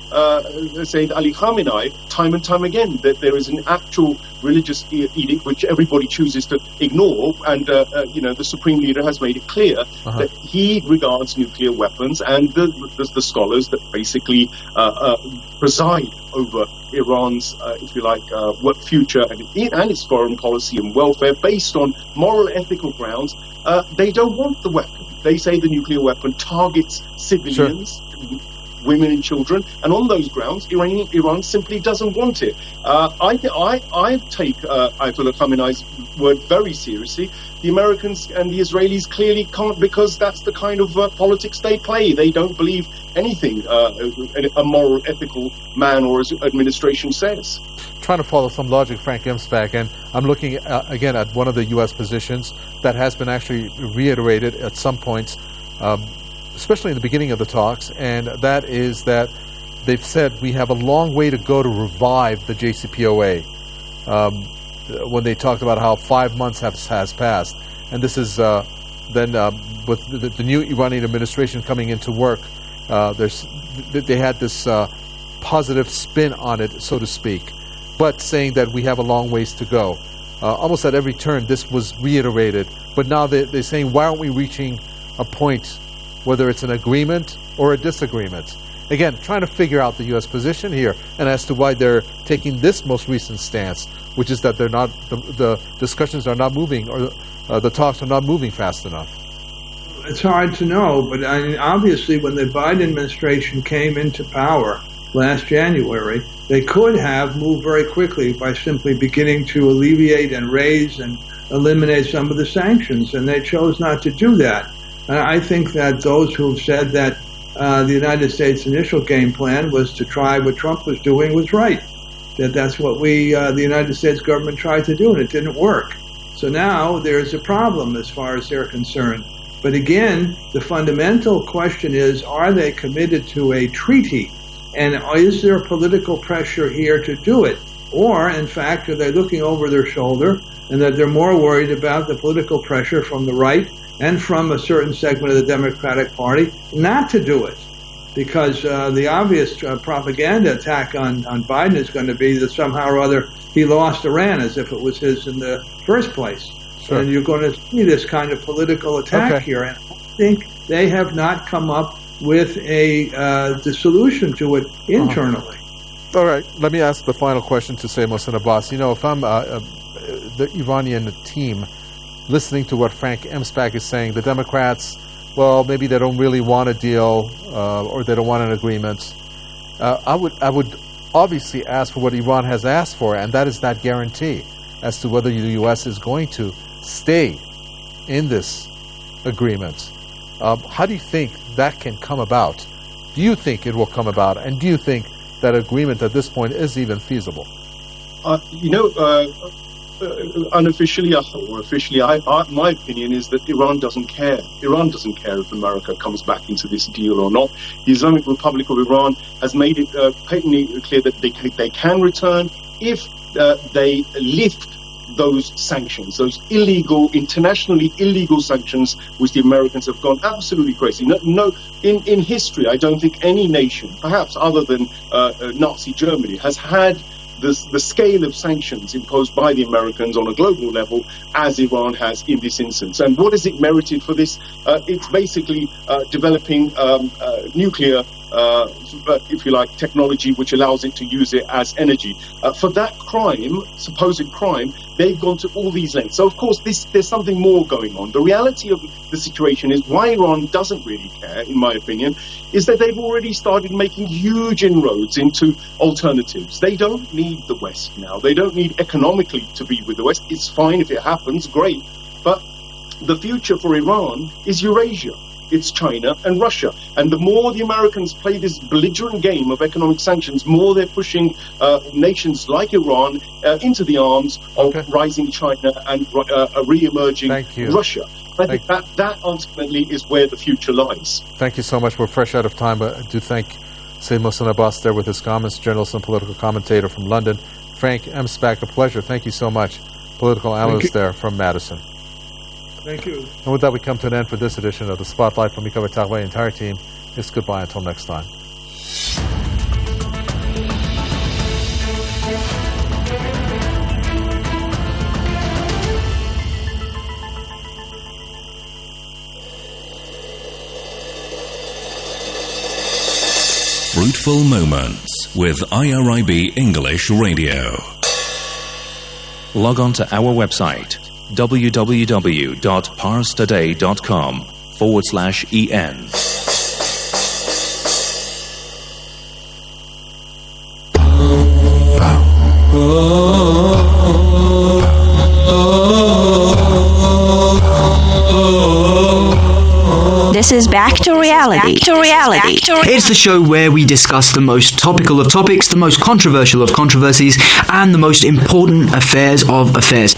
Sayyid Ali Khamenei time and time again that there is an actual religious edict which everybody chooses to ignore, and the Supreme Leader has made it clear that he regards nuclear weapons, and the scholars that basically preside over Iran's, if you like, future and its foreign policy and welfare based on moral, ethical grounds, they don't want the weapon. They say the nuclear weapon targets civilians, women and children, and on those grounds, Iran simply doesn't want it. I take Ayatollah Khamenei's word very seriously. The Americans and the Israelis clearly can't, because that's the kind of politics they play. They don't believe anything a moral, ethical man or administration says. Trying to follow some logic, Frank Emspak, and I'm looking again at one of the U.S. positions that has been actually reiterated at some points, especially in the beginning of the talks, and that is that they've said we have a long way to go to revive the JCPOA. When they talked about how 5 months has passed, and this is then with the new Iranian administration coming into work, they had this positive spin on it, so to speak, but saying that we have a long ways to go. Almost at every turn, this was reiterated, but now they're saying, why aren't we reaching a point, whether it's an agreement or a disagreement? Again, trying to figure out the U.S. position here, and as to why they're taking this most recent stance, which is that they're not, the discussions are not moving, or the talks are not moving fast enough. It's hard to know, but I mean, obviously when the Biden administration came into power last January, they could have moved very quickly by simply beginning to alleviate and raise and eliminate some of the sanctions, and they chose not to do that. And I think that those who have said that the United States' initial game plan was to try what Trump was doing was right. That's what the United States government tried to do, and it didn't work. So now there's a problem as far as they're concerned. But again, the fundamental question is, are they committed to a treaty? And is there political pressure here to do it? Or, in fact, are they looking over their shoulder and that they're more worried about the political pressure from the right and from a certain segment of the Democratic Party not to do it? Because the obvious propaganda attack on Biden is going to be that somehow or other he lost Iran as if it was his in the first place. Sure. And you're going to see this kind of political attack here. And I think they have not come up with the solution to it internally. All right. Let me ask the final question to say, Mohsen Abbas. You know, if I'm the Iranian team listening to what Frank Emspak is saying, the Democrats, well, maybe they don't really want a deal or they don't want an agreement. I would obviously ask for what Iran has asked for, and that is that guarantee as to whether the U.S. is going to stay in this agreement. How do you think that can come about? Do you think it will come about? And do you think that agreement at this point is even feasible? Unofficially or officially, my opinion is that Iran doesn't care. Iran doesn't care if America comes back into this deal or not. The Islamic Republic of Iran has made it patently clear that they can return if they lift those sanctions, those internationally illegal sanctions, which the Americans have gone absolutely crazy. No, in history, I don't think any nation, perhaps other than Nazi Germany, has had the scale of sanctions imposed by the Americans on a global level as Iran has in this instance. And what has it merited for this? It's basically developing nuclear, if you like, technology which allows it to use it as energy. For that crime, supposed crime, they've gone to all these lengths. So, of course, there's something more going on. The reality of the situation is why Iran doesn't really care, in my opinion, is that they've already started making huge inroads into alternatives. They don't need the West now. They don't need economically to be with the West. It's fine if it happens, great. But the future for Iran is Eurasia. It's China and Russia. And the more the Americans play this belligerent game of economic sanctions, more they're pushing nations like Iran into the arms of rising China and re-emerging Russia. I think that ultimately is where the future lies. Thank you so much. We're fresh out of time, but I do thank Sayyid Mohsen Abbas there with his comments, journalist and political commentator from London. Frank Emspak, a pleasure. Thank you so much. Political analyst there from Madison. Thank you. And with that, we come to an end for this edition of The Spotlight. From Mika Batagwa, the entire team, it's goodbye until next time. Fruitful Moments with IRIB English Radio. Log on to our website www.parstoday.com/en. This is Back to Reality. It's the show where we discuss the most topical of topics, the most controversial of controversies, and the most important affairs of affairs.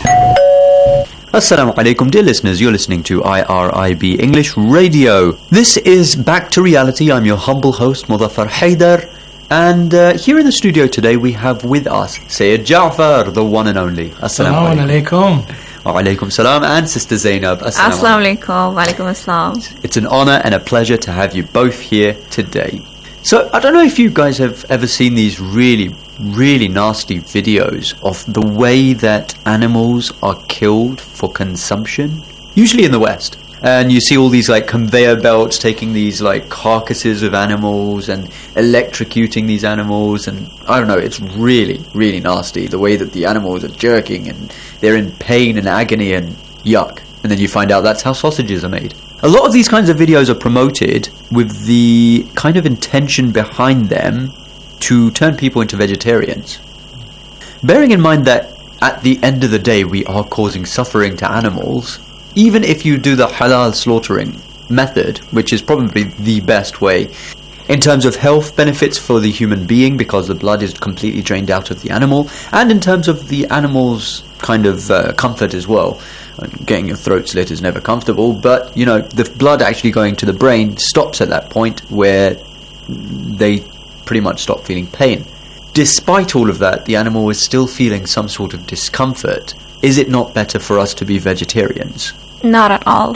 Assalamu alaikum, dear listeners. You're listening to IRIB English Radio. This is Back to Reality. I'm your humble host, Muzaffar Haidar. And here in the studio today we have with us Sayyid Ja'far, the one and only. Assalamu alaikum. Wa alaikum salam. And Sister Zainab. Assalamu alaikum. Wa alaikum assalam. It's an honor and a pleasure to have you both here today. So, I don't know if you guys have ever seen these really nasty videos of the way that animals are killed for consumption, usually in the West. And you see all these like conveyor belts taking these like carcasses of animals and electrocuting these animals, and I don't know, it's really nasty the way that the animals are jerking and they're in pain and agony and yuck. And then you find out that's how sausages are made. A lot of these kinds of videos are promoted with the kind of intention behind them to turn people into vegetarians. Bearing in mind that at the end of the day we are causing suffering to animals, even if you do the halal slaughtering method, which is probably the best way, in terms of health benefits for the human being because the blood is completely drained out of the animal, and in terms of the animal's kind of comfort as well. Getting your throat slit is never comfortable, but you know, the blood actually going to the brain stops at that point where they pretty much stop feeling pain. Despite all of that, the animal is still feeling some sort of discomfort. Is it not better for us to be vegetarians? Not at all.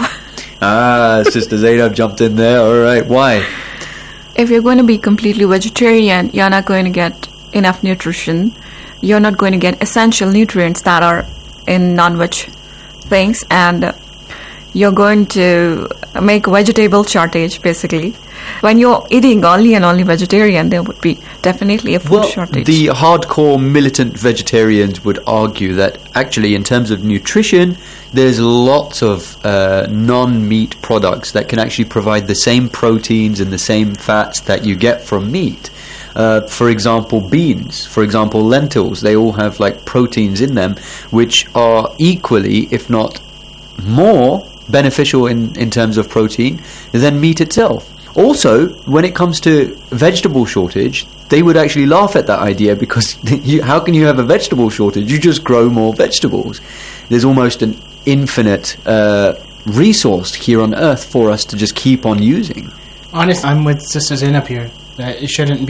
Sister Zainab jumped in there. Alright, why? If you're going to be completely vegetarian, you're not going to get enough nutrition. You're not going to get essential nutrients that are in non-veg things, and you're going to make a vegetable shortage, basically. When you're eating only vegetarian, there would be definitely a food shortage. The hardcore militant vegetarians would argue that actually in terms of nutrition, there's lots of non-meat products that can actually provide the same proteins and the same fats that you get from meat. For example, beans, for example, lentils, they all have like proteins in them which are equally, if not more, beneficial in terms of protein than meat itself. Also, when it comes to vegetable shortage, they would actually laugh at that idea because how can you have a vegetable shortage? You just grow more vegetables. There's almost an infinite resource here on Earth for us to just keep on using. Honestly, I'm with Sister Zainab here. That it shouldn't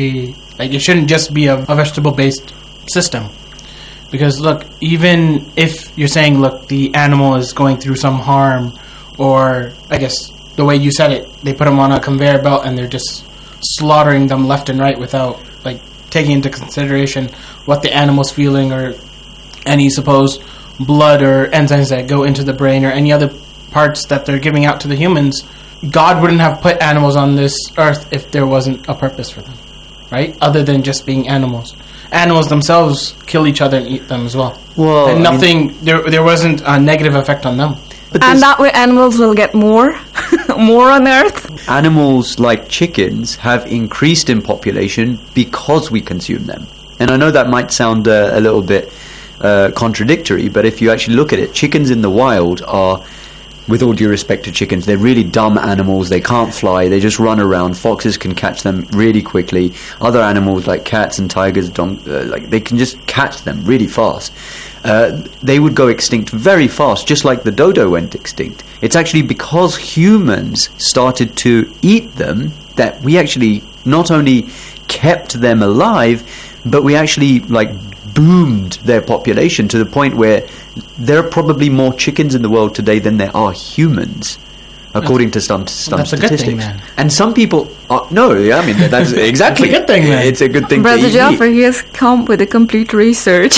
just be a vegetable-based system. Because look, even if you're saying, look, the animal is going through some harm, or I guess the way you said it, they put them on a conveyor belt and they're just slaughtering them left and right without like taking into consideration what the animal's feeling or any supposed blood or enzymes that go into the brain or any other parts that they're giving out to the humans. God wouldn't have put animals on this earth if there wasn't a purpose for them, right? Other than just being animals. Animals themselves kill each other and eat them as well. Well, and there wasn't a negative effect on them. And that way animals will get more on Earth. Animals like chickens have increased in population because we consume them. And I know that might sound a little bit contradictory, but if you actually look at it, chickens in the wild are, with all due respect to chickens, they're really dumb animals. They can't fly. They just run around. Foxes can catch them really quickly. Other animals like cats and tigers, they can just catch them really fast. They would go extinct very fast, just like the dodo went extinct. It's actually because humans started to eat them that we actually not only kept them alive, but we actually boomed their population to the point where there are probably more chickens in the world today than there are humans, according to some statistics. That's a good thing, man. And some people that's exactly. It's a good thing, man. It's a good thing. Brother Ja'far, he has come with a complete research.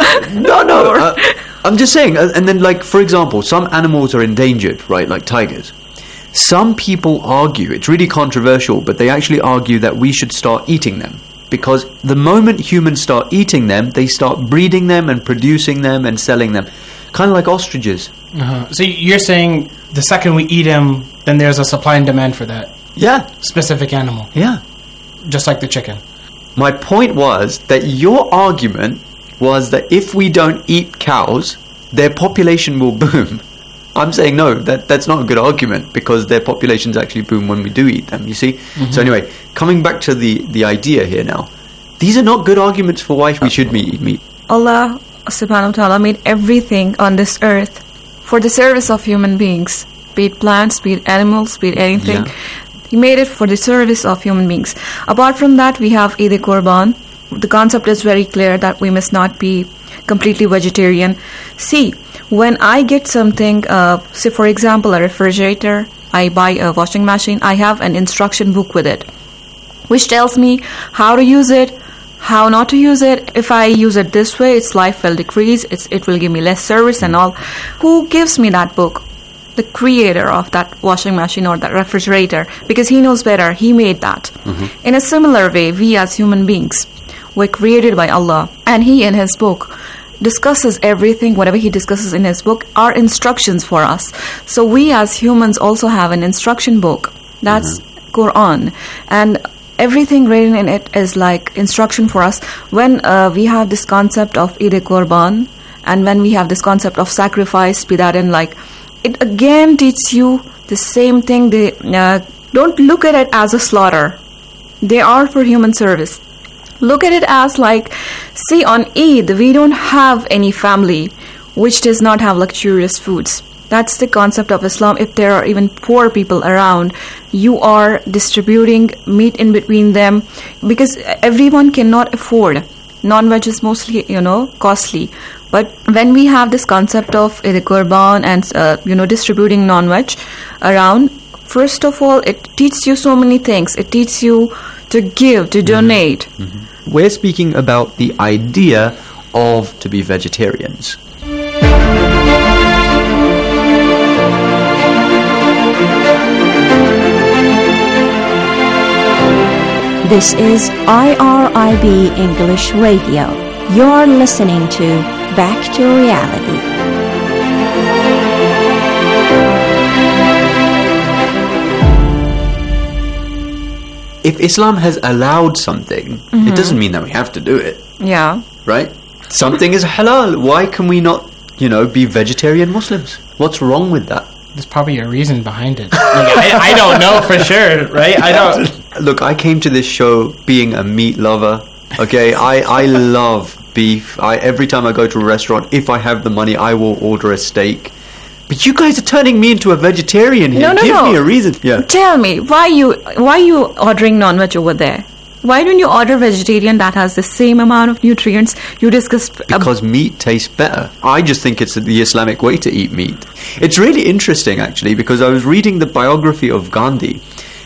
I'm just saying. And then, for example, some animals are endangered, right? Like tigers. Some people argue, it's really controversial, but they actually argue that we should start eating them. Because the moment humans start eating them, they start breeding them and producing them and selling them. Kind of like ostriches. So you're saying the second we eat them, then there's a supply and demand for that specific animal. Yeah. Just like the chicken. My point was that your argument was that if we don't eat cows, their population will boom. I'm saying no, that's not a good argument, because their populations actually boom when we do eat them, you see? Mm-hmm. So anyway, coming back to the idea here now, these are not good arguments for why we should eat meat. Allah subhanahu wa ta'ala made everything on this earth for the service of human beings, be it plants, be it animals, be it anything. Yeah. He made it for the service of human beings. Apart from that, we have Eid Qurban. The concept is very clear that we must not be completely vegetarian. See, when I get something, say for example a refrigerator, I buy a washing machine, I have an instruction book with it, which tells me how to use it, how not to use it. If I use it this way, its life will decrease, it will give me less service and all. Who gives me that book? The creator of that washing machine or that refrigerator, because he knows better, he made that. Mm-hmm. In a similar way, we as human beings were created by Allah, and he in his book discusses everything. Whatever he discusses in his book are instructions for us. So we as humans also have an instruction book, that's Quran, and everything written in it is like instruction for us. When we have this concept of Eid Qurban, and when we have this concept of sacrifice, be that in like, it again teaches you the same thing. They don't look at it as a slaughter. They are for human service. Look at it as like, see, on Eid, we don't have any family which does not have luxurious foods. That's the concept of Islam. If there are even poor people around, you are distributing meat in between them, because everyone cannot afford. Non-veg is mostly, costly. But when we have this concept of Eid Qurban and, distributing non-veg around, first of all, it teaches you so many things. It teaches you to give, to donate. Mm-hmm. We're speaking about the idea of to be vegetarians. This is IRIB English Radio. You're listening to Back to Reality. If Islam has allowed something, it doesn't mean that we have to do it. Yeah. Right? Something is halal. Why can we not, be vegetarian Muslims? What's wrong with that? There's probably a reason behind it. I don't know for sure, right? I don't. Look, I came to this show being a meat lover. Okay, I love beef. Every time I go to a restaurant, if I have the money, I will order a steak. But you guys are turning me into a vegetarian here. Give me a reason. Yeah. Tell me, why you ordering non-veg over there? Why don't you order vegetarian that has the same amount of nutrients you discussed? Because meat tastes better. I just think it's the Islamic way to eat meat. It's really interesting, actually, because I was reading the biography of Gandhi.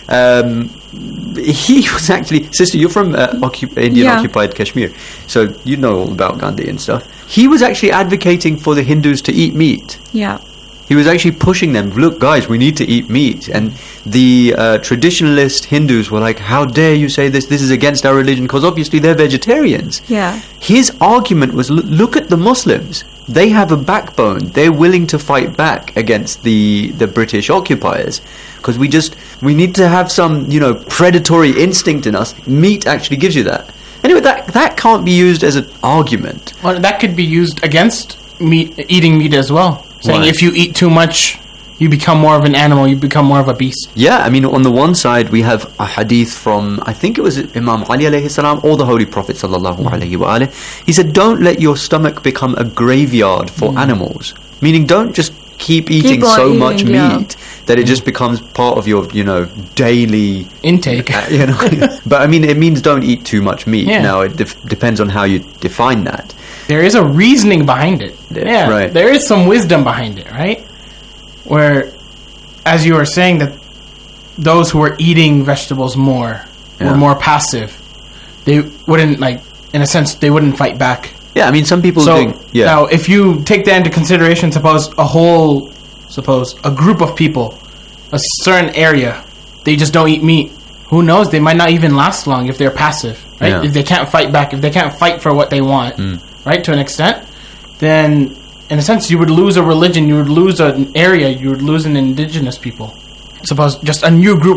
He was actually... Sister, you're from Indian-occupied Kashmir, so you know all about Gandhi and stuff. He was actually advocating for the Hindus to eat meat. Yeah. He was actually pushing them, look, guys, we need to eat meat. And the traditionalist Hindus were like, how dare you say this? This is against our religion, because obviously they're vegetarians. Yeah. His argument was, look at the Muslims. They have a backbone. They're willing to fight back against the British occupiers. Because we need to have some, predatory instinct in us. Meat actually gives you that. Anyway, that can't be used as an argument. Well, that could be used against eating meat as well. Saying if you eat too much, you become more of an animal, you become more of a beast. Yeah, I mean, on the one side, we have a hadith from, I think it was Imam Ali alayhi salam, or the Holy Prophet sallallahu alayhi wa alayhi. He said, don't let your stomach become a graveyard for animals. Meaning, don't just keep eating so much meat that it just becomes part of your, daily... intake. But, I mean, it means don't eat too much meat. Yeah. Now, it depends on how you define that. There is a reasoning behind it. Yeah, right. There is some wisdom behind it, right? Where, as you were saying, that those who were eating vegetables more were more passive. They wouldn't, in a sense, they wouldn't fight back. Yeah, I mean, some people think... Yeah. Now, if you take that into consideration, suppose a group of people a certain area, they just don't eat meat. Who knows? They might not even last long if they're passive, right? Yeah. If they can't fight back, if they can't fight for what they want, right? To an extent, then in a sense, you would lose a religion, you would lose an area, you would lose an indigenous people. Suppose just a new group